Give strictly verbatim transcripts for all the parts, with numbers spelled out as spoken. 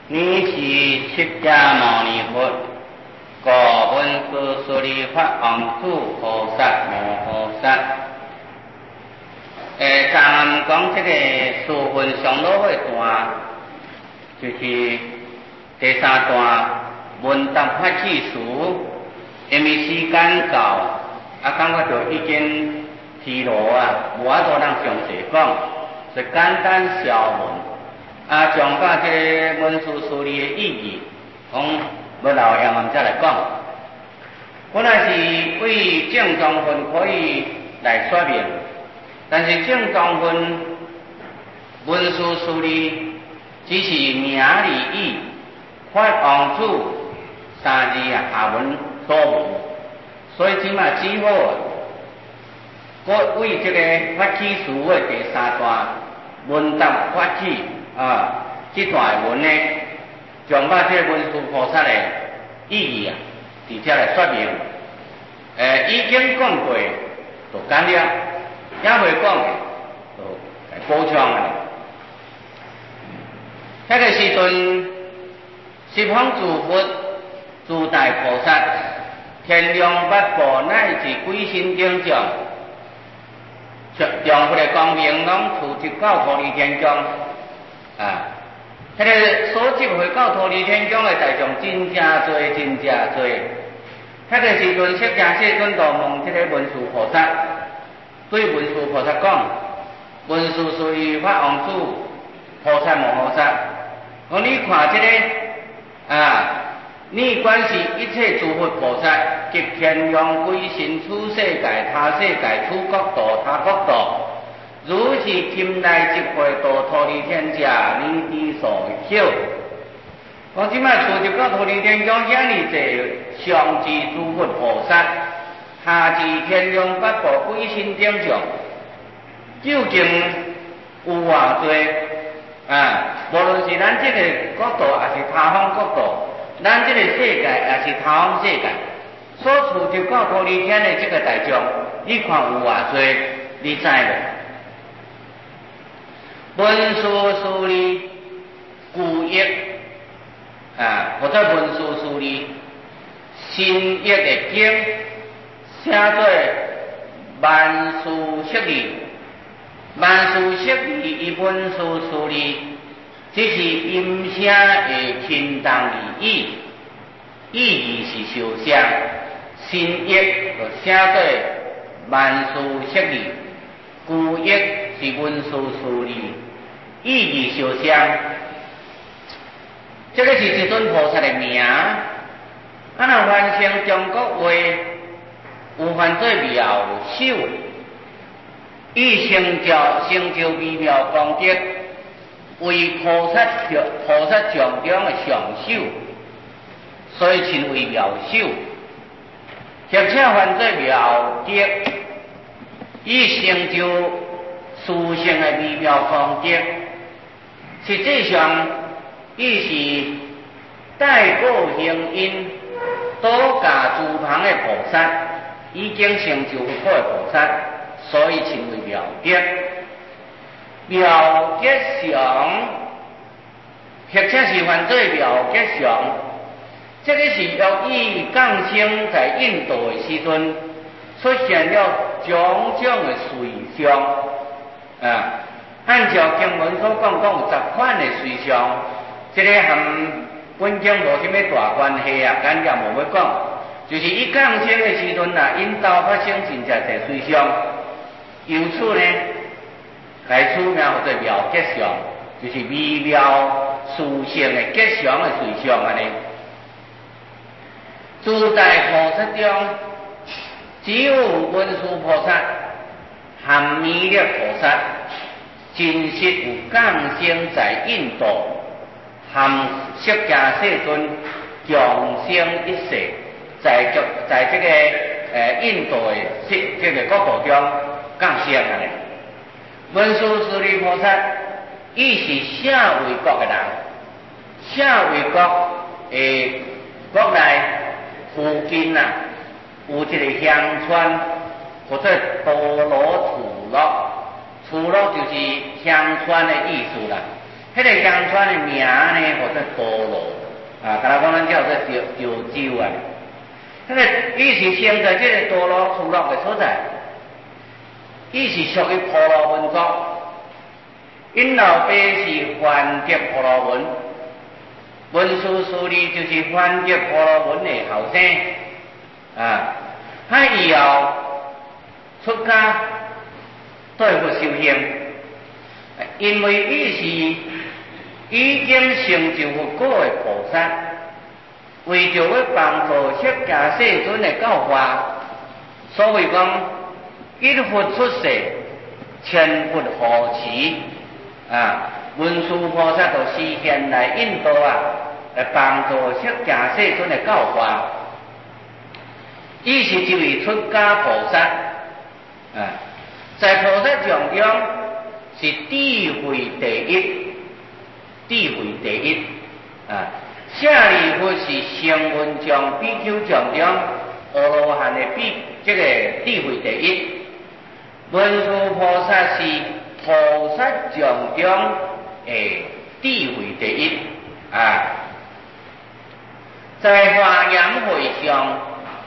你是释迦牟尼佛，故文殊师利法王子菩萨摩诃萨。诶，咱讲这个书分上落的段，就是第三段问答法句书，因为时间到，啊，感觉就已经疲劳啊，无法度通详细讲，就简单消文。啊，将把这个文殊师利的意义，讲要留下我们再来讲。本来是为正宗分可以来说明，但是正宗分文殊师利只是名里意，法王子三字啊下文多文，所以即马只好我为这个法起书的第三段问答法起。啊，这段文呢，将把这文殊菩萨的意义啊，直接来说明。诶、呃，已经讲过，就简了；也未讲的，就来补充啊。迄个时阵，十方诸佛、诸大菩萨、天龙八部乃至鬼神等众，将佛的光明拢触及到菩提天宫。啊，迄、那个所集回到脱离天宫的大众真正多，真正多。迄个时阵，释迦世尊就问这个文殊菩萨，对文殊菩萨讲：文殊师利法王子菩萨摩诃萨，讲你看这个啊，你管是一切诸佛菩萨及天龙鬼神出世界、他世界、出国度、他国度。如是今来即会度脱离天者，你之所晓。讲即摆触及到脱离天宫遐尼济上至诸佛菩萨，下至天龙八部鬼神等众，究竟有偌多啊？无论是咱即个国度，也是他方国度，咱即个世界，也是他方世界，所触及到脱离天的即个大众，你看有偌多？你知无？文殊师利故译啊，或者文殊师利新译的经，写做万殊释利。万殊释利与文殊师利，这是音声的轻重而异，意义是相像。新译就写做万殊释利，故译是文殊师利。意义相像，这个是一尊菩萨的名。啊，若翻成中国话，有翻做妙手，以成就成就微妙功德，为菩萨菩萨像中的上首，所以称为妙手。或者翻做妙德，以成就殊胜的微妙功德。实际上，伊是带过行因多家诸旁的菩萨，已经成就佛果的菩萨，所以称为妙德。妙德相，或者是翻做妙德相，这个是由于降生在印度的时阵，出现了种种的随象啊。按照经文所讲，讲有十款的随象，这个和本经无什么大关系啊，简单无要讲，就是伊降生的时阵啊，因兜发生真正侪随象，由此呢，来取名叫做妙吉祥，就是微妙殊胜的吉祥的随象安尼。诸大菩萨中，只有文殊菩萨和弥勒菩萨。真实有降生在印度，和释迦世尊降生一世，在这在这个呃印度的这这个国度中降生安尼。文殊师利菩萨，伊是舍卫国的人，舍卫国的国内附近啊，有一个乡村，或者多罗土洛。土洛就是乡村的意思啦， 迄个乡村的名呢，或者多罗啊，甲咱讲咱叫做潮潮州啊。迄个伊是生在这个多罗出落的所在，伊是属于婆罗门族，因老爸是梵德婆罗门，文殊师利就是梵德婆罗门的后生啊。他以后出家对佛修行，因为伊是已经成就佛果的菩萨，为着要帮助释迦世尊的教化，所以讲一佛出世，千佛护持啊。文殊菩萨就示现来引导啊，来帮助释迦世尊的教化。伊是一位出家菩萨啊，在菩萨像中是智慧第一，智慧第一啊。舍利弗是声闻像、比丘像中阿罗汉的比这个智慧第一，文殊菩萨是菩萨像中的智慧第一啊。在华严会上，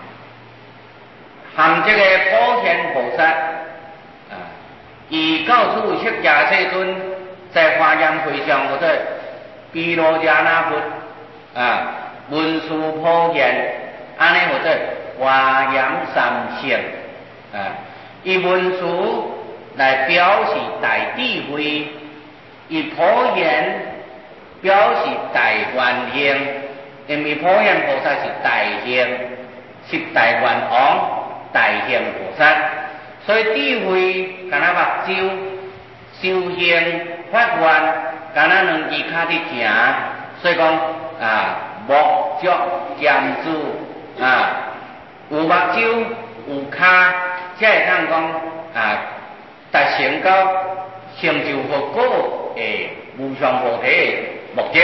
含这个普贤菩萨啊，以告诉释迦世尊，在华严会上或者毗卢遮那佛啊，文殊普贤，安尼或者华严三圣啊，以文殊来表示大智慧，以普贤表示大愿行，因为普贤菩萨是大行，是大愿王。大行菩萨，所以智慧敢若目睭，修行发愿敢若两支脚伫行，所以讲啊，目足兼具啊，有目睭有脚，才会当讲啊，达成到成就佛果的无上菩提的目的。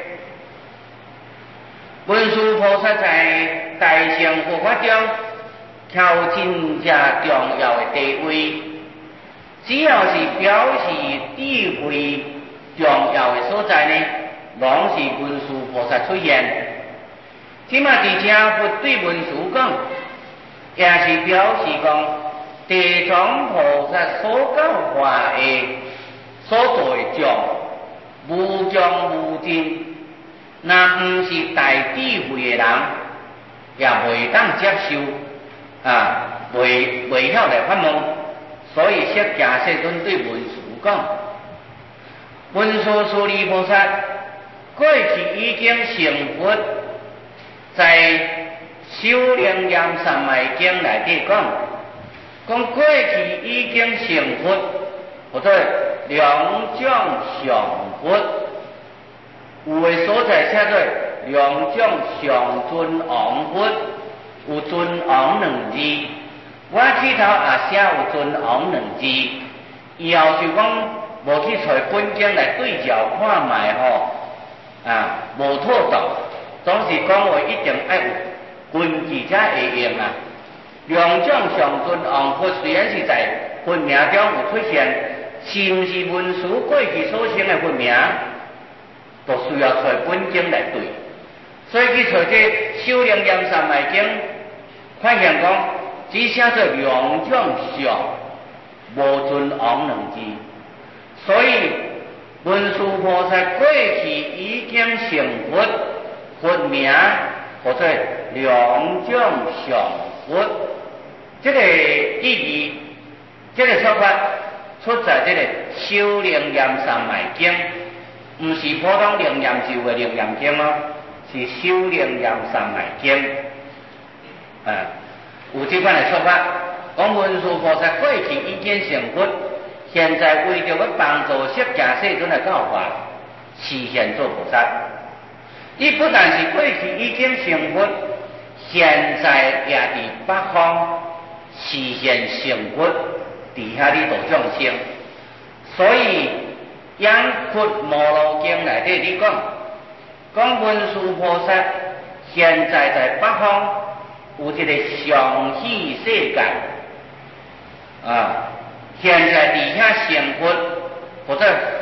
文殊菩萨在大乘佛法中挑真正重要的地位，只要是表示智慧重要的所在呢，拢是文殊菩萨出现。即马伫这佛对文殊讲，也是表示讲地藏菩萨所教化的所做的像，无像无真，若毋是大智慧的人，也袂当接受。啊，未未晓来发问，所以释迦世尊对文殊讲：文殊师利菩萨过去已经成佛，在《修楞严三昧经》内底讲，讲过去已经成佛，或者两种上佛，有的所在写做两种上尊王佛。有尊王两字，我去头也写有尊王两字，以后就讲无去找本经来对照看卖吼，啊，无妥当，总是讲话一定爱有根据才会用啊。两种上尊王佛虽然是在佛名中有出现，是毋是文殊过去所称的佛名，都需要找本经来对，所以去找这《修楞严三昧经》。发现讲，只写做两种相，无尊王两字，所以文殊菩萨过去已经成佛，佛名或者两种上佛，这个意义，这个说法出在这个《修楞严三昧经》，唔是普通楞严咒的楞严经哦，是《修楞严三昧经》。啊，有这款的说法，讲文殊菩萨过去已经成佛，现在为着要帮助释迦世尊的教化，示现做菩萨。伊不但是过去已经成佛，现在也伫北方示现成佛，伫遐里度众生。所以《养佛摩罗经》内底里讲，讲文殊菩萨现在在北方。有一个上喜世界啊，现在伫遐成佛或者欢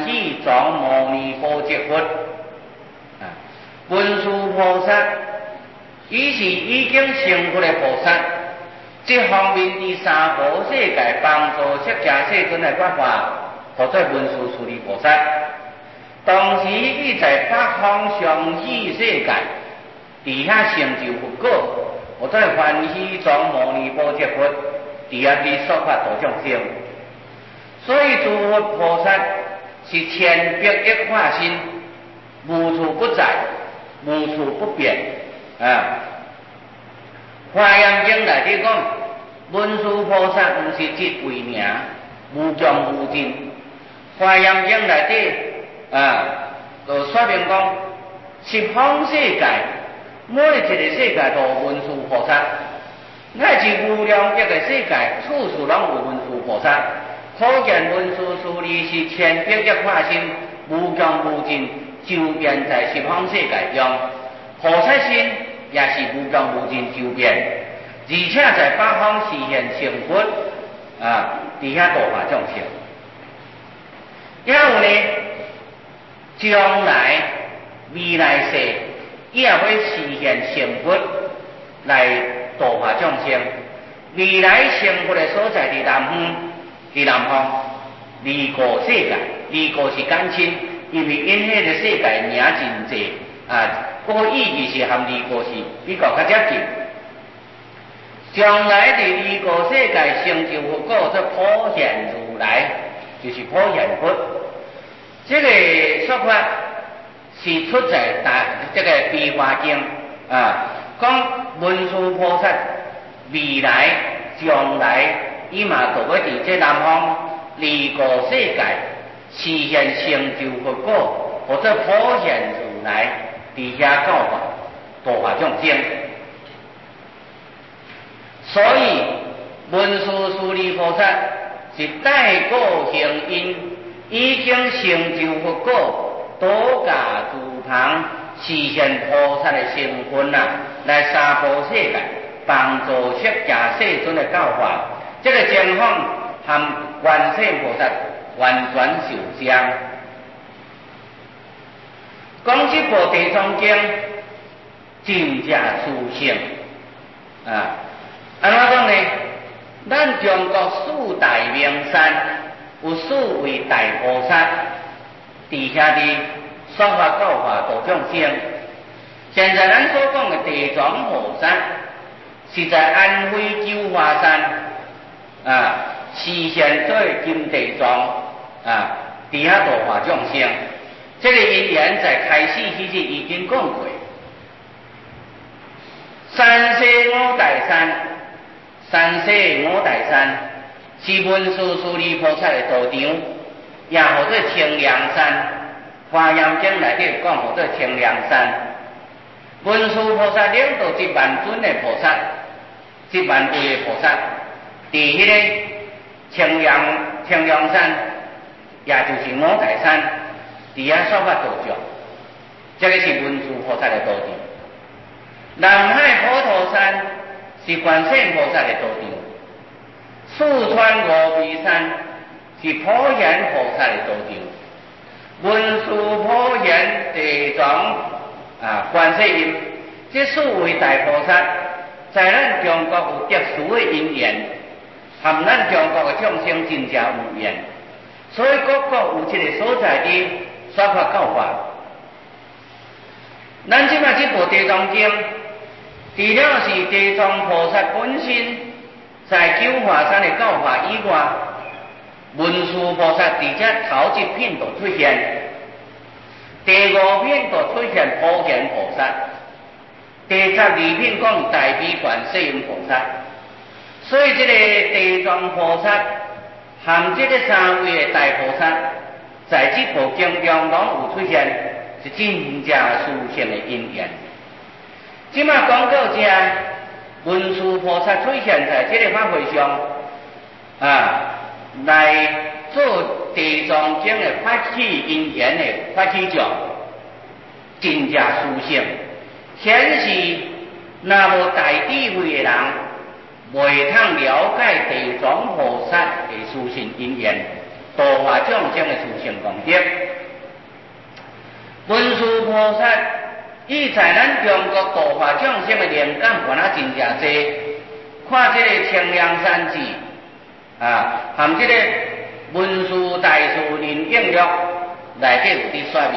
喜庄牟尼波折佛。啊，文殊菩萨，伊是已经成佛的菩萨，这方面伫三宝世界帮助释迦世尊来发法，叫做文殊师利菩萨。同时，伊在北方上喜世界，伫遐成就佛果，叫做欢喜庄牟尼波折佛，伫遐伫说法度众生。所以，诸佛菩萨是千百亿化身，无处不在，无处不变啊！华严经内底讲，文殊菩萨毋是一位名，无穷无尽。华严经内底啊，就说明讲，十方世界每一个世界都有文殊菩萨，乃至无量亿个世界，处处拢有文殊菩萨。可见文殊师利是千百亿化身，无穷无尽，周遍在十方世界中。菩萨身也是无穷无尽周遍，而且在北方实现成佛啊，伫遐度化众生。然后呢，将来未来世也会实现成佛来度化众生。未来成佛的所在伫南方。伫南方，离国世界，离国是简称，因为因迄个世界名真济啊，不过意义是和离国是比较较接近。将来伫离国世界成就佛果，这普现如来，就是普现佛。这个说法是出在大这个《悲华经》啊，讲文殊菩萨未来将来。伊嘛就要伫这南方离国世界实现成就佛果，或者普现如来伫遐教法度化众生。所以文殊师利菩萨是带过行因，已经成就佛果，多家诸旁实现菩萨的身份啊，来三宝世界帮助释迦世尊的教法。这个情况和观世菩萨完全相像。讲这部地藏经真正殊胜啊！安怎讲呢？咱中国四大名山有四位大菩萨，伫遐伫说法教化度众生。现在咱所讲的地藏菩萨，是在安徽九华山。啊，实现做金地藏啊，伫遐度化众生。这个因缘在开始时日已经讲过。三世五大山，三世五大山是文殊师利菩萨的道场，也号做清凉山。华严经内底讲号做清凉山。文殊菩萨领导一万尊的菩萨，一万位的菩萨。伫迄个清凉清凉山，也就是五大山，伫遐说法度众，这个是文殊菩萨的道场。南海普陀山是观世菩萨的道场，四川峨眉山是普贤菩萨的道场，文殊普贤地藏啊观世音，这四位大菩萨在咱中国有特殊的因缘。和咱中国的众生真正有缘，所以各国有一个所在的说法教法。咱即摆这部地藏经，除了是地藏菩萨本身在九华山的教法以外，文殊菩萨伫这头一品就出现，第五品就出现普贤菩萨，第十二品讲大悲观世音菩萨。所以这个地藏菩萨和这个三位的大菩萨，在这部经中拢有出现，是真正殊胜的因缘。即马讲到这，文殊菩萨出现在这个法会上，啊，来做地藏经的发起因缘的发起者，真正殊胜，显示若无大智慧的人。袂通了解地藏菩萨的殊胜因缘， 度化众生的殊胜功德。文殊菩萨伊在咱中国度化众生的灵感原来真正多，看这个青阳山寺啊，含这个文殊大士灵应录内底有伫说明，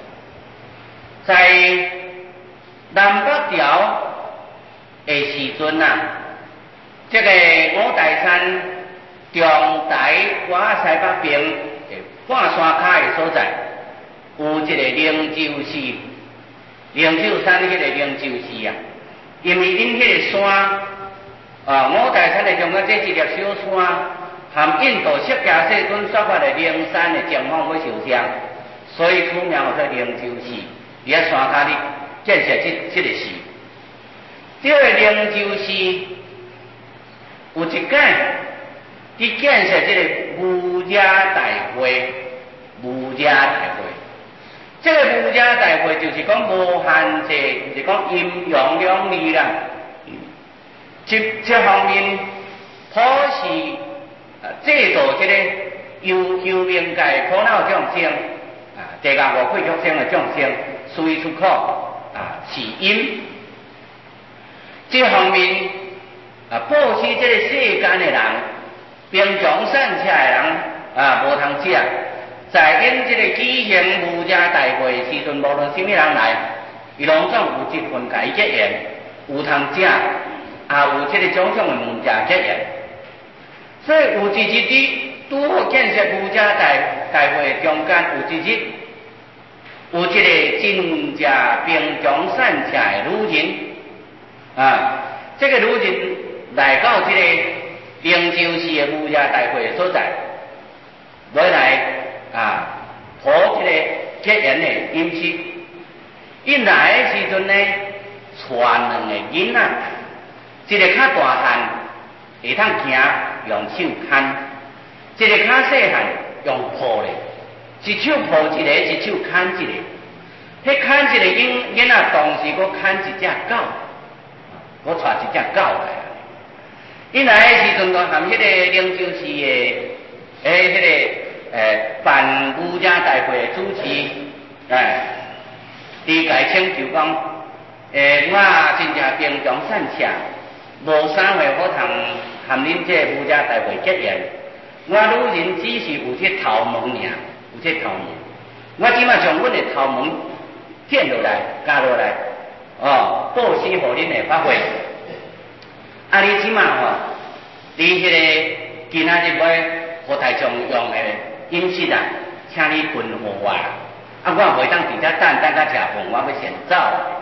在南北朝的时阵啊，这个五台山中台外西北边的半山脚的所在，有一个灵鷲寺，灵鷲山迄个灵鷲寺啊，因为因迄个山啊，五台山的中间这一粒小山，含印度释迦世尊所发的灵山的情况要受伤，所以出名叫做灵鷲寺。伫遐山脚里建设这这个寺，这个灵鷲寺有一届，伫建设这个武家大会，武家大会。这个武家大会就是讲无限制，就是讲阴阳两利啦。一一方面，普是制度这个幽幽冥界苦恼众生啊，地下无愧众生的众生，随出口啊是阴。这方面啊，布施这个世间的人，平常善车的人啊，无通食。在因这个举行武家大会的时阵，无论什么人来，伊拢总有一份甲伊结缘，有通食，也有这个种种的物件结缘。所以有一日伫拄好建设武家大大会中间，有一日有一个真正平常善车的女人啊，这个女人来到这个灵鷲寺的武家大会的所在，要来。啊，讨这个结缘的饮食，因来的时阵呢，带两个囡仔，一个较大汉会通行，用手牵；一个较细汉用抱咧，一手抱一个，一手牵一个。迄牵一个囡囡仔，同时佫牵一只狗，佫带一只狗来。因来的时阵，就含迄个灵鷲寺的诶，迄、那个。诶，办武家大会的主持，诶，伊家请求讲，诶，我真正平常善车，无啥会好通含恁这武家大会结缘。我女人只是有这头毛尔，有这头毛。我即马将阮的头毛剪落来，加落来，哦，布施互恁的法会。啊，你即马吼，你迄个今仔日要互大众用的。饮食啊，请你分互我，啊，我袂当伫遮等，等甲食饭，我要先走。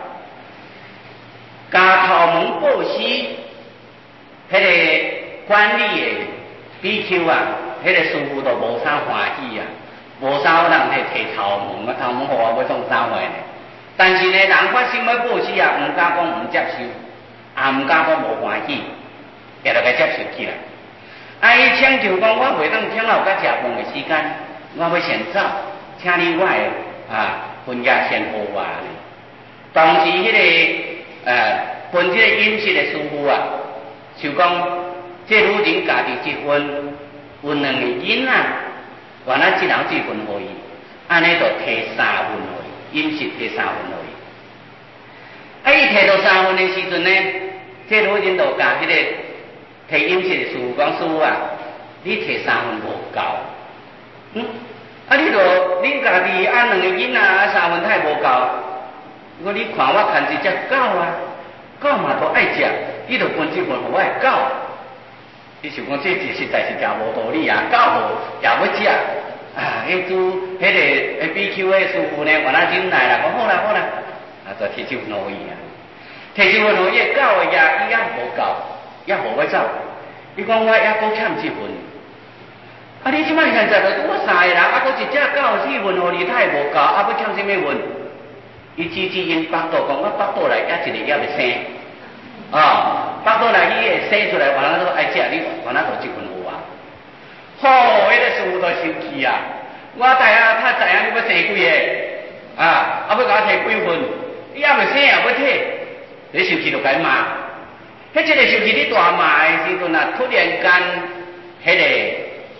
加头毛布施，迄个管理的 B Q 啊，迄个师傅都无啥欢喜啊，无啥有人摕摕头毛，啊头毛互我要创啥货呢？但是呢，人发心要布施啊，毋敢讲毋接受，也毋敢讲无欢喜，也着该接受起来。啊！伊请求讲，我袂当听到甲食饭的时间，我要先走，请你我的啊分业先付我呢。当时迄、那个呃分这个饮食的师傅啊，就讲这女人家己一份，有两个囡仔，原来一人一份互伊，安尼就摕三份互伊，饮食摕三份互伊。啊！伊摕到三份的时阵呢，这女人就甲迄、那个。摕饮食的师傅讲，师傅啊，你摕三份无够，嗯，啊，你著恁家己按两个囡仔啊，三份太无够。如果你看我牵一只狗啊，狗嘛都爱食，你著分一份互我的狗。你想讲这实在是真无道理啊，狗也要食啊。迄拄迄个 B Q 的师傅呢，原来忍耐啦，讲好啦好啦，啊，就摕一份互伊啊，摕一份互伊的狗的也伊也无够。也无要走，伊讲我也搁欠一份。啊，你即摆现在就我三个人，啊，搁一只狗四份互你，太无够，啊，要欠什么份？伊指指因腹肚，讲我腹肚内也一个也未生，啊，腹肚内伊会生出来，原来都爱食，你原来就一份互我。吼，迄个师傅都生气啊！我大啊，他知影你要生几个，啊，啊要甲我摕几份，你也未生也要摕，你生气就该骂。迄一个就是你大骂的时阵啊，突然间，迄、那个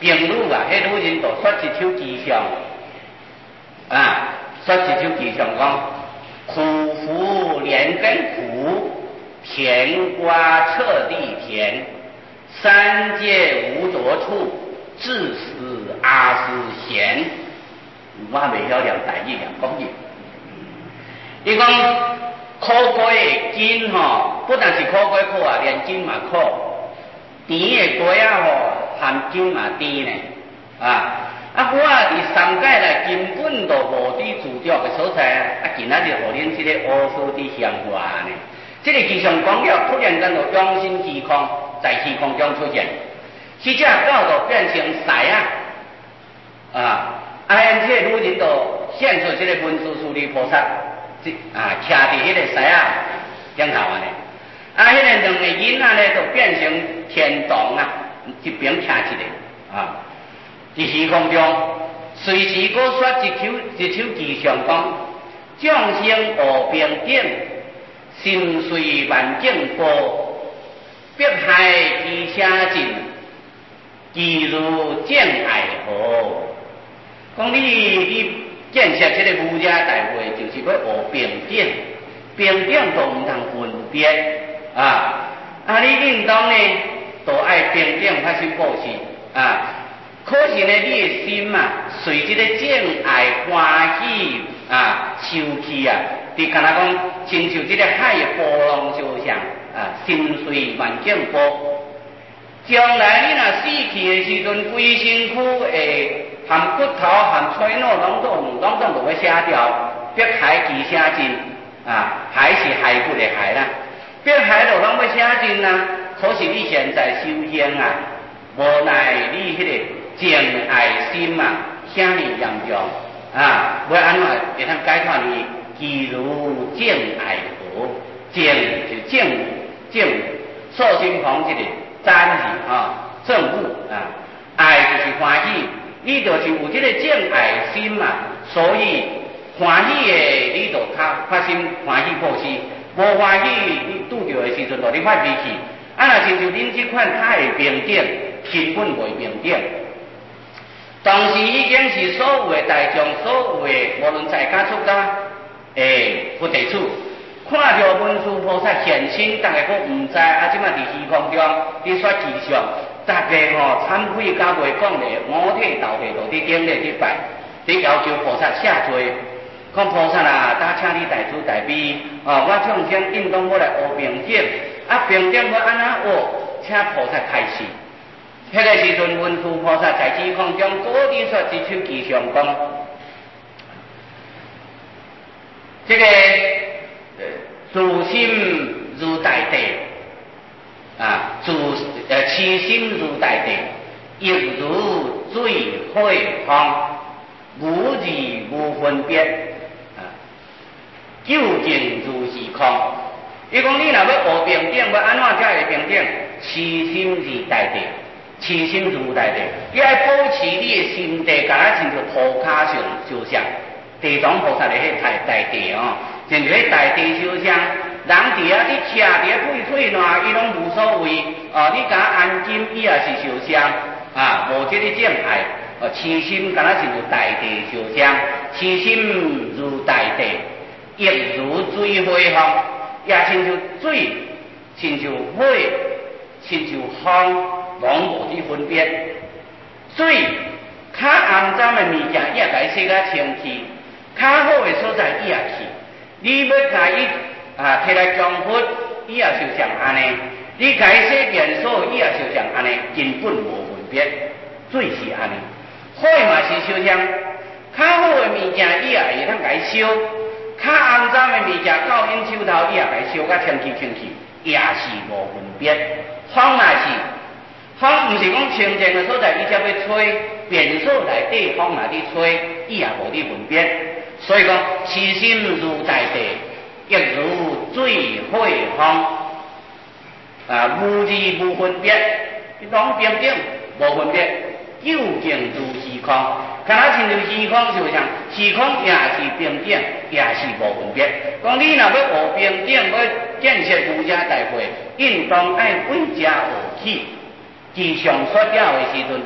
评语啊，迄女人就说一首吉祥啊，说一首吉祥讲：苦福连根苦，甜瓜彻地甜，三界无着处，自是阿师贤。我未晓念大意念讲义。伊讲苦瓜的金吼，不但是苦瓜苦啊，连金嘛苦。甜的瓜啊吼，含金嘛甜呢啊！啊，我伫三界内根本就无伫自着的所在啊！啊，今仔日互恁即个乌苏伫香化呢，即、这个吉祥光了，突然间就永生虚空，在虚空中出现，迄只狗就变成狮啊！啊，啊，因这女人就现出即个文殊师利菩萨，即啊，徛伫迄个狮啊顶头安尼。啊，迄、那个两个囡仔呢，就变成天童啊，一边徛一个啊。伫虚空中，随时搁说一首一首吉祥讲：众生无平等，心随万境波，迫害其车尽，其如正爱河。讲你你建设这个儒家大会，就是要学平等，平等都唔通分别啊！啊，你应当呢，都爱平等发生布施啊！可是呢，你的心啊，随这个正爱欢喜啊，受气啊，你敢若讲，亲像这个海的波浪相像啊，心随万境波。将来你若死去的时阵，规身躯会含骨头、含髓脑、拢总拢总都要写掉，迫害其写尽啊，还是骸骨的骸啦，迫害就拢要写尽啦。可是你现在修行啊，无奈你迄、那个。正爱心啊，啥尼严重啊？要安怎会通解脱呢？其如正爱河，正就正正，寿星旁这个赞字啊，正悟啊，爱就是欢喜，你就是有这个正爱心嘛，所以欢喜的你就较发生欢喜布施，无欢喜你拄着的时阵就你发脾气，啊，若亲像恁这款太平等，根本袂平等。当时已经是所有的大众，所有的无论在家出家，诶，佛地处，看着文殊菩萨现身，大家都唔知，啊，即马伫虚空中，伫说吉祥，大家吼忏悔甲袂讲咧，五体投地，就伫顶咧伫拜，伫要求菩萨下罪，讲菩萨啊，打请你大慈大悲，哦，我众生应当要来学平等，啊，平等要安怎学，请菩萨开示。迄个时阵，文殊菩萨在虚空中果地说一首吉祥讲，这个自心如大地啊，自呃痴心如大地，亦如水海方，无字无分别啊，究竟如虚空。伊讲你若要学平等，要安怎才会平等？痴心如大地。痴心如大地，你要保持你的心地，甲咱亲像涂骹上相像。地藏菩萨的迄大大地哦，亲像迄大地相像。人伫遐你徛伫遐废废烂，伊拢无所谓。哦，你甲安静，伊也是相像啊，无这个正爱。哦，痴心甲咱亲像大地相像，痴心如大地，亦如水火风，也亲像水，亲像火，亲像风。拢无去分别，水较肮脏的物件，伊也甲伊洗甲清气；较好的所在，伊也去。你要甲伊啊摕来供佛，伊也就像安尼；你甲伊洗便所，伊也就像安尼，根本无分别。水是安尼，火嘛是相像。较好的物件，伊也会通甲伊烧；较肮脏的物件，到因手头，伊也甲伊烧甲清气清气，也是无分别。风嘛是。风毋是讲清净的所在，伊才要吹；便所内底风嘛伫吹，伊也无伫分别。所以讲，痴心如大地，亦如水火风，啊，无字无分别，拢平等无分别，究竟如虚空。敢若亲像虚空就像虚空也是平等，也是无分别。讲你若要学平等，要建设儒家大会，应当爱为家而起。吉祥说了的时阵啦，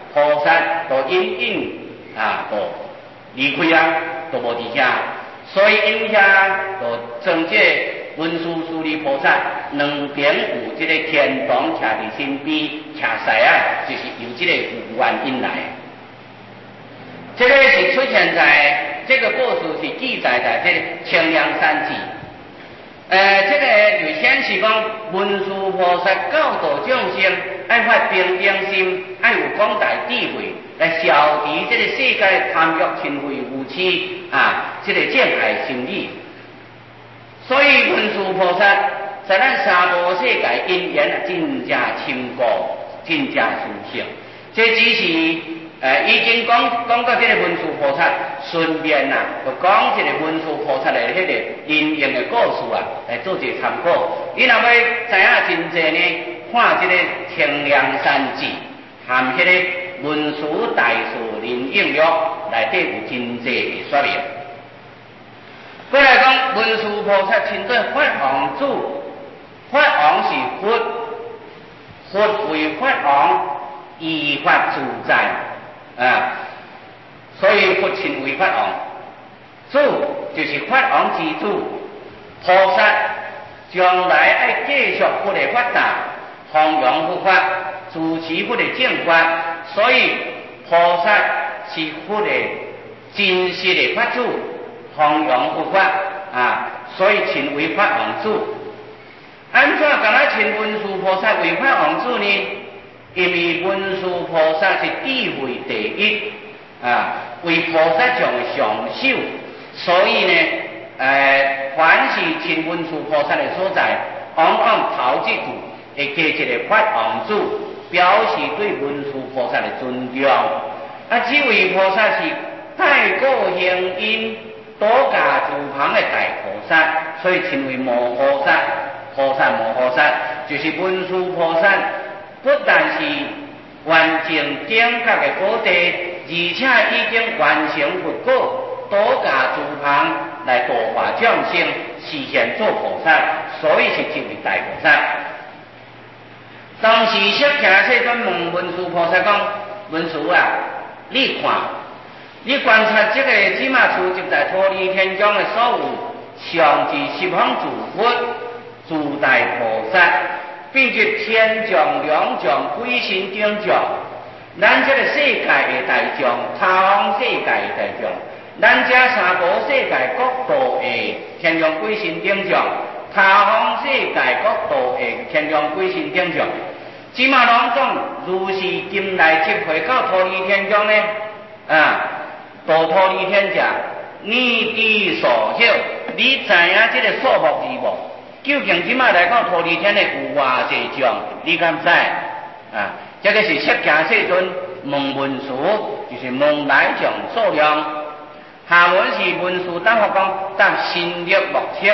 菩萨都隐隐啊，都离开啊，都无伫遐，所以因遐都从这文殊师利菩萨两边有这个天堂徛伫身边，徛西啊，就是由这个原因来。这个是出现在这个故事是记载在这个《清凉山记》。呃，这个就显示讲文殊菩萨教导众生，爱发平等心，爱有广大智慧，来消除这个世界贪欲嗔恚无痴啊，这个障碍心理。所以文殊菩萨在咱三无世界因缘啊，真正深固，真正殊胜。这只是呃已经讲讲到这个文殊菩萨，顺便呐、啊，就讲这个文殊菩萨的迄个因缘的故事啊，来做一个参考。你若要知影真济呢，看这个《清凉山记》含迄个文殊大士灵应录内底有真济的说明。过来讲，文殊菩萨称作法王主，法王是佛，佛为法王，依法自在啊，所以佛称为法王。主就是法王之主，菩萨将来爱继续佛的法达，弘扬佛法，主持佛的正法，所以菩萨是佛的真实的法主。弘扬佛法啊，所以称为法王主。安怎讲咱称文殊菩萨为法王主呢？因为文殊菩萨是智慧第一啊，为菩萨上的上首，所以呢，呃，凡是称文殊菩萨的所在，往往头一句会加一个法王主，表示对文殊菩萨的尊重。啊，这位菩萨是太过行因。多家住旁的大菩萨，所以称为摩诃萨。菩萨摩诃萨就是文殊菩萨，不但是完成正确的果地，而且已经完成佛果，多家住旁来度化众生，实现做菩萨，所以是称为大菩萨。当时释迦世尊问文殊菩萨讲：文殊啊，你看。你观察这个即马出现在忉利天中的所有上至十方诸佛、诸大菩萨，并且天将、两将、鬼神等将，咱这个世界的大将、他方世界的大将，咱这三无世界国度的天将、鬼神等将，他方世界国度的天将、鬼神等将，即马拢总如是今来集会到忉利天中呢啊！度忉利天者，你知所晓，你知影这个数目字无？究竟即马来到忉利天的有偌济将？你敢知？啊，这个是释迦世尊问文殊，就是问来将数量。下文是文殊等佛讲，当心力目测。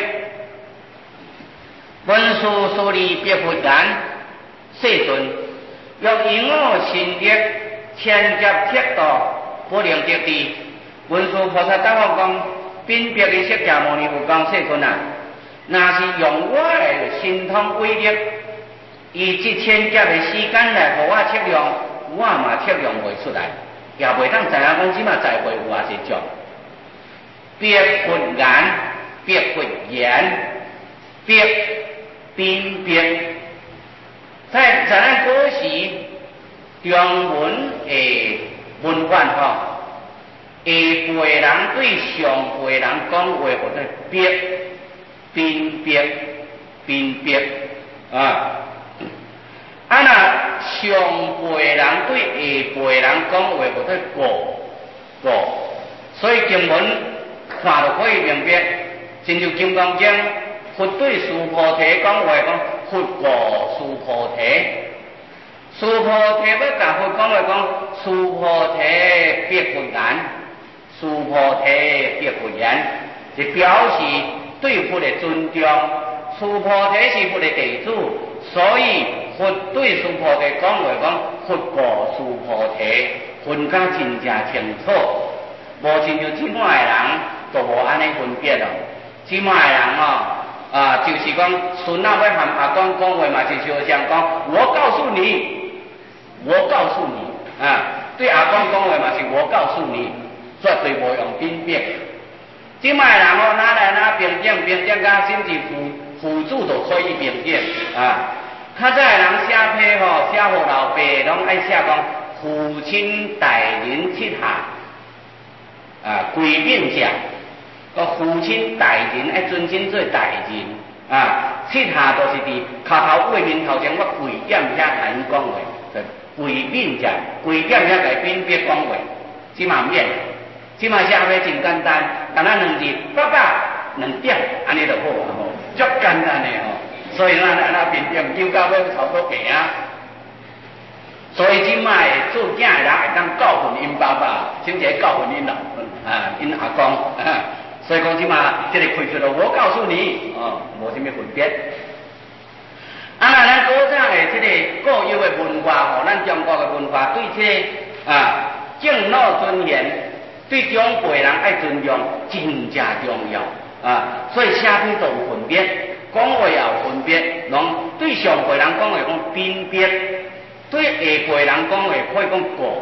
文殊师利别佛言，世尊，若以我心力千劫铁道，不能得知。文殊菩萨答复讲，分别的释迦牟尼佛讲：世尊啊，若是用我的神通威力，以这千劫的时间来互我测量，我嘛测量袂出来，也袂当知影讲即马在会有偌济种。别佛言，别佛言，别分别，在在咱古时中文的文法吼。下辈人对上辈人讲话，或者别分别分别啊，啊那上辈人对下辈人讲话，或者过过，所以经文看就可以明白。亲像金刚经，佛对须菩提讲话，讲佛过须菩提，须菩提要甲佛讲话，讲须菩提别佛言。须菩提别佛言，是表示对佛的尊重。须菩提是佛的弟子，所以佛对须菩提讲话讲佛过须菩提，分得真正清楚。无亲像即马的人，都无安尼分别咯。即马的人哦，啊，就是讲孙仔要和阿公讲话嘛，就是像讲，我告诉你，我告诉你啊。 对阿公讲话嘛是我告诉你，绝对无用兵变。即卖人哦，哪来哪平点平点甲甚至辅辅助都可以平点啊。较早人写批吼，写互老爸拢爱写讲父亲待人七下啊，贵宾者。个父亲待人爱尊称做待人啊，七下都是伫头头位面头前，我跪点遐甲因讲话，跪宾者，跪点遐甲宾别讲话，即嘛免，即嘛写批真简单，干那两字，爸爸两点，安尼就好啊吼，足简单的吼，所以咱安那宾点叫到尾差不多平啊。所以即卖做囝的人会当教训因爸爸，甚至教训因老啊，因阿公啊。所以讲即嘛，这个开出了，我告诉你，哦，无什么分别。啊，咱古早的这个固有的文化吼，咱中国的文化对这个啊敬老尊贤，对长辈人爱尊重，真正重要啊。所以写批都有分别，讲话也有分别。拢对上辈人讲话讲宾别，对下辈人讲话可以讲过。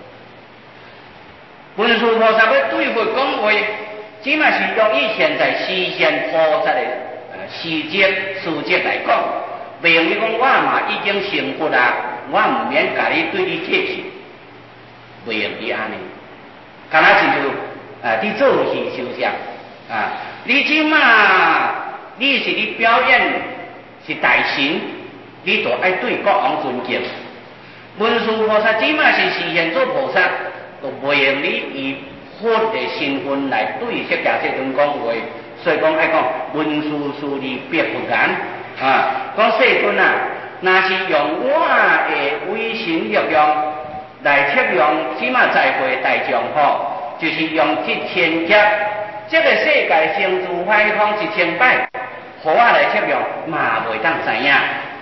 文殊菩萨要对佛讲话。即嘛是用以现在实现菩萨的呃事迹事迹来讲，袂用你讲我嘛已经成佛啦，我唔免甲你对你客气，袂用你安尼，敢若是就呃你做戏收像啊，你即嘛你是你表演是大神，你就爱对国王尊敬。文殊菩萨即嘛是实现做菩萨，就袂用你以佛的身份来对释迦世尊讲话，所以讲爱讲文殊师利别不然啊。讲世尊啊，若是用我的威神力量来测量起码在会大众吼，就是用这千劫，这个世界生住坏空一千摆，互我来测量嘛袂当知影。